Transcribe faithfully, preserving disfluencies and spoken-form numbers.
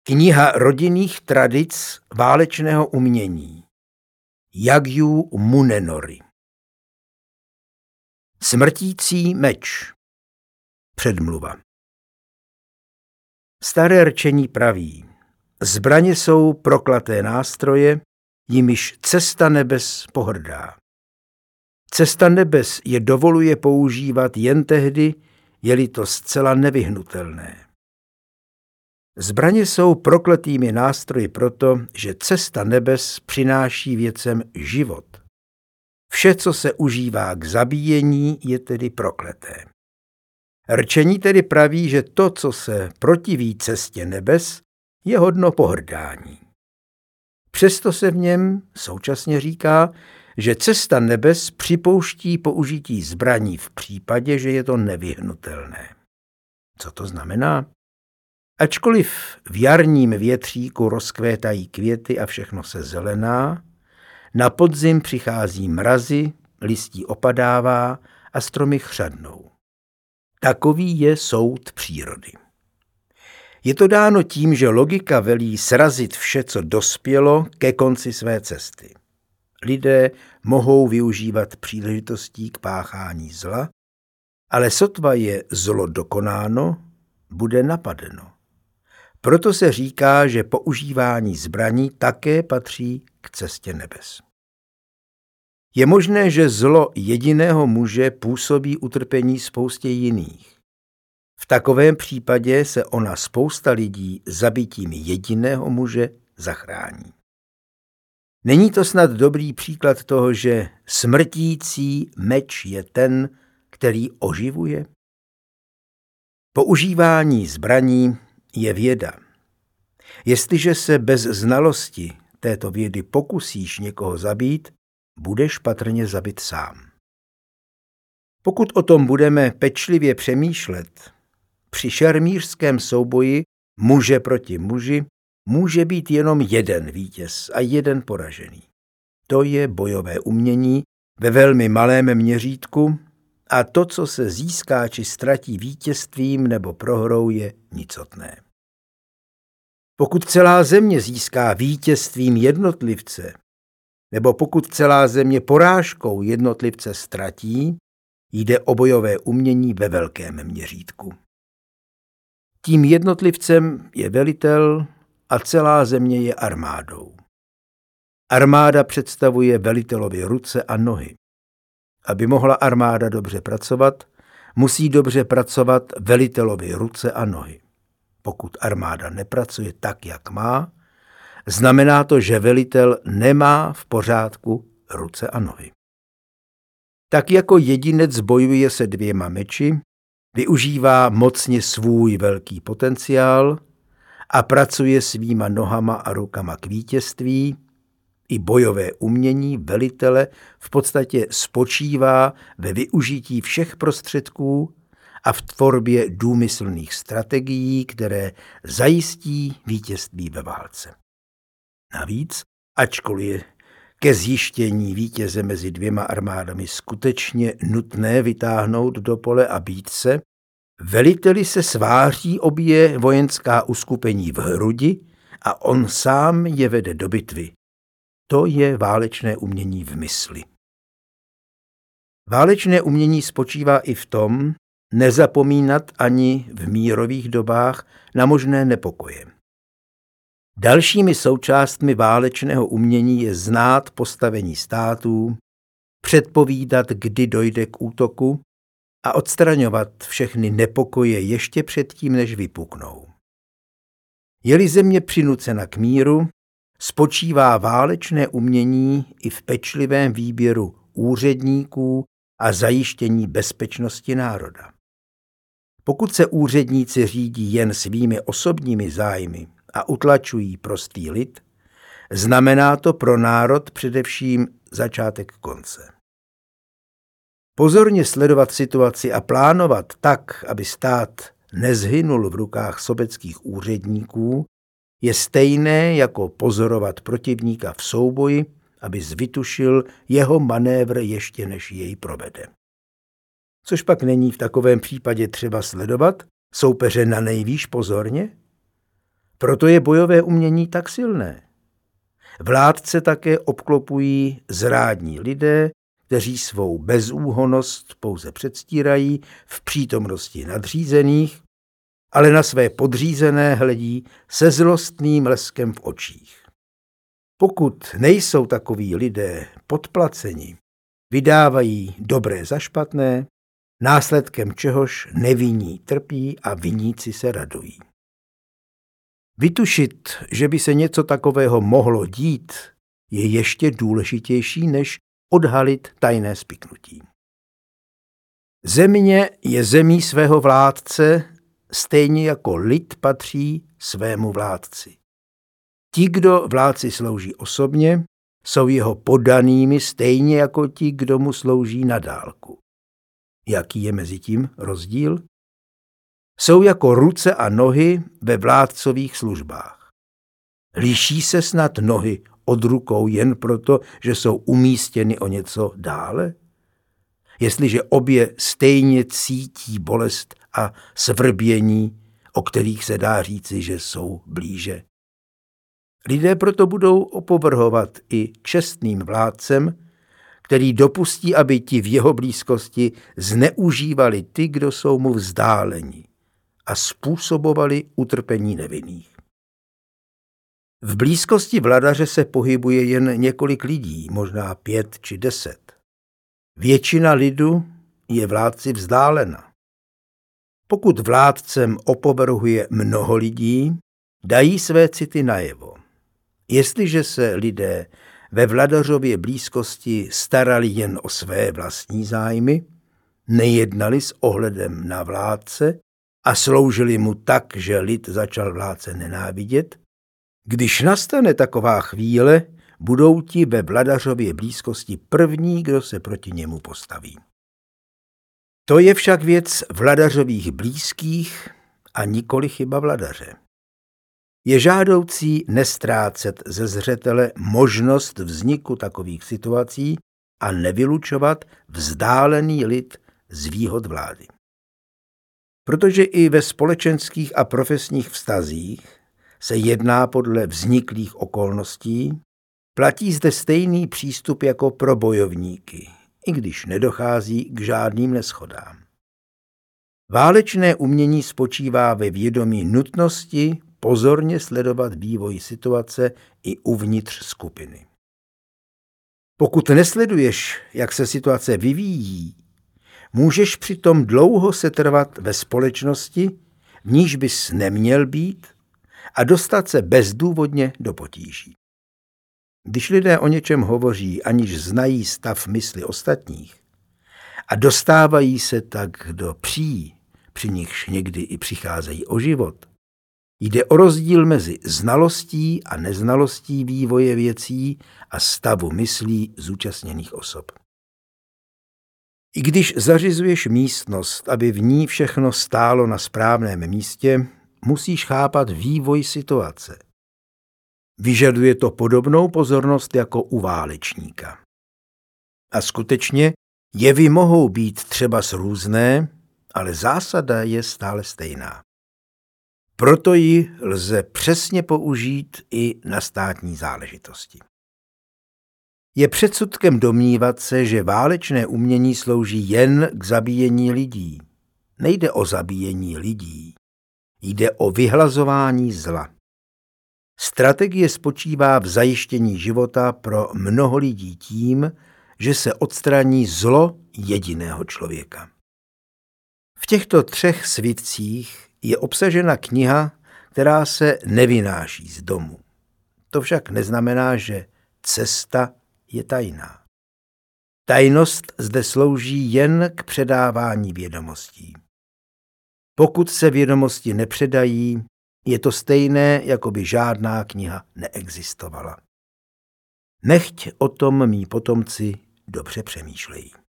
Kniha rodinných tradic válečného umění Yagyu Munenori. Smrtící meč. Předmluva. Staré rčení praví: zbraně jsou proklaté nástroje, jimiž cesta nebes pohrdá. Cesta nebes je dovoluje používat jen tehdy, je-li to zcela nevyhnutelné. Zbraně jsou prokletými nástroji proto, že cesta nebes přináší věcem život. Vše, co se užívá k zabíjení, je tedy prokleté. Rčení tedy praví, že to, co se protiví cestě nebes, je hodno pohrdání. Přesto se v něm současně říká, že cesta nebes připouští použití zbraní v případě, že je to nevyhnutelné. Co to znamená? Ačkoliv v jarním větříku rozkvétají květy a všechno se zelená, na podzim přichází mrazy, listí opadává a stromy chřadnou. Takový je soud přírody. Je to dáno tím, že logika velí srazit vše, co dospělo, ke konci své cesty. Lidé mohou využívat příležitostí k páchání zla, ale sotva je zlo dokonáno, bude napadeno. Proto se říká, že používání zbraní také patří k cestě nebes. Je možné, že zlo jediného muže působí utrpení spoustě jiných. V takovém případě se ona spousta lidí zabitím jediného muže zachrání. Není to snad dobrý příklad toho, že smrtící meč je ten, který oživuje? Používání zbraní je věda. Jestliže se bez znalosti této vědy pokusíš někoho zabít, budeš patrně zabit sám. Pokud o tom budeme pečlivě přemýšlet, při šermířském souboji muže proti muži může být jenom jeden vítěz a jeden poražený. To je bojové umění ve velmi malém měřítku a to, co se získá či ztratí vítězstvím nebo prohrou, je nicotné. Pokud celá země získá vítězstvím jednotlivce, nebo pokud celá země porážkou jednotlivce ztratí, jde o bojové umění ve velkém měřítku. Tím jednotlivcem je velitel a celá země je armádou. Armáda představuje velitelovi ruce a nohy. Aby mohla armáda dobře pracovat, musí dobře pracovat velitelovi ruce a nohy. Pokud armáda nepracuje tak, jak má, znamená to, že velitel nemá v pořádku ruce a nohy. Tak jako jedinec bojuje se dvěma meči, využívá mocně svůj velký potenciál a pracuje svýma nohama a rukama k vítězství, i bojové umění velitele v podstatě spočívá ve využití všech prostředků a v tvorbě důmyslných strategií, které zajistí vítězství ve válce. Navíc, ačkoliv je ke zjištění vítěze mezi dvěma armádami skutečně nutné vytáhnout do pole a bít se, veliteli se sváří obě vojenská uskupení v hrudi a on sám je vede do bitvy. To je válečné umění v mysli. Válečné umění spočívá i v tom, nezapomínat ani v mírových dobách na možné nepokoje. Dalšími součástmi válečného umění je znát postavení států, předpovídat, kdy dojde k útoku a odstraňovat všechny nepokoje ještě předtím, než vypuknou. Je-li země přinucena k míru, spočívá válečné umění i v pečlivém výběru úředníků a zajištění bezpečnosti národa. Pokud se úředníci řídí jen svými osobními zájmy a utlačují prostý lid, znamená to pro národ především začátek konce. Pozorně sledovat situaci a plánovat tak, aby stát nezhynul v rukách sobeckých úředníků, je stejné jako pozorovat protivníka v souboji, aby zvytušil jeho manévr ještě než jej provede. Což pak není v takovém případě třeba sledovat soupeře na nejvýš pozorně? Proto je bojové umění tak silné. Vládce také obklopují zrádní lidé, kteří svou bezúhonnost pouze předstírají v přítomnosti nadřízených, ale na své podřízené hledí se zlostným leskem v očích. Pokud nejsou takoví lidé podplaceni, vydávají dobré za špatné, následkem čehož nevinní trpí a viníci se radují. Vytušit, že by se něco takového mohlo dít, je ještě důležitější, než odhalit tajné spiknutí. Země je zemí svého vládce, stejně jako lid patří svému vládci. Ti, kdo vládci slouží osobně, jsou jeho poddanými stejně jako ti, kdo mu slouží na dálku. Jaký je mezi tím rozdíl? Jsou jako ruce a nohy ve vládcových službách. Liší se snad nohy od rukou jen proto, že jsou umístěny o něco dále? Jestliže obě stejně cítí bolest a svrbění, o kterých se dá říci, že jsou blíže. Lidé proto budou opovrhovat i čestným vládcem, který dopustí, aby ti v jeho blízkosti zneužívali ty, kdo jsou mu vzdáleni, a způsobovali utrpení nevinných. V blízkosti vladaře se pohybuje jen několik lidí, možná pět či deset. Většina lidu je vládci vzdálena. Pokud vládcem opovrhuje mnoho lidí, dají své city najevo. Jestliže se lidé ve vladařově blízkosti starali jen o své vlastní zájmy, nejednali s ohledem na vládce a sloužili mu tak, že lid začal vládce nenávidět, když nastane taková chvíle, budou ti ve vladařově blízkosti první, kdo se proti němu postaví. To je však věc vladařových blízkých a nikoli chyba vladaře. Je žádoucí nestrácet ze zřetele možnost vzniku takových situací a nevylučovat vzdálený lid z výhod vlády. Protože i ve společenských a profesních vztazích se jedná podle vzniklých okolností, platí zde stejný přístup jako pro bojovníky, i když nedochází k žádným neshodám. Válečné umění spočívá ve vědomí nutnosti pozorně sledovat vývoj situace i uvnitř skupiny. Pokud nesleduješ, jak se situace vyvíjí, můžeš přitom dlouho setrvat ve společnosti, v níž bys neměl být, a dostat se bezdůvodně do potíží. Když lidé o něčem hovoří, aniž znají stav mysli ostatních, a dostávají se tak do pří, při nichž někdy i přicházejí o život, jde o rozdíl mezi znalostí a neznalostí vývoje věcí a stavu myslí zúčastněných osob. I když zařizuješ místnost, aby v ní všechno stálo na správném místě, musíš chápat vývoj situace. Vyžaduje to podobnou pozornost jako u válečníka. A skutečně jevy mohou být třeba různé, ale zásada je stále stejná. Proto ji lze přesně použít i na státní záležitosti. Je předsudkem domnívat se, že válečné umění slouží jen k zabíjení lidí. Nejde o zabíjení lidí, jde o vyhlazování zla. Strategie spočívá v zajištění života pro mnoho lidí tím, že se odstraní zlo jediného člověka. V těchto třech svitcích je obsažena kniha, která se nevynáší z domu. To však neznamená, že cesta je tajná. Tajnost zde slouží jen k předávání vědomostí. Pokud se vědomosti nepředají, je to stejné, jako by žádná kniha neexistovala. Nechť o tom mí potomci dobře přemýšlejí.